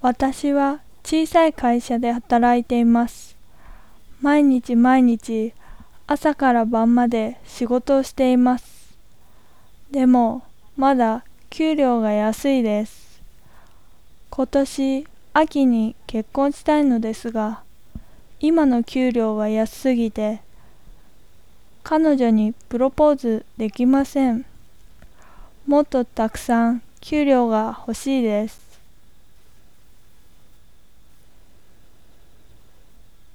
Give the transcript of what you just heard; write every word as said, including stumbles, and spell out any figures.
私は小さい会社で働いています。毎日毎日朝から晩まで仕事をしています。でもまだ給料が安いです。今年秋に結婚したいのですが、今の給料は安すぎて彼女にプロポーズできません。もっとたくさん給料が欲しいです。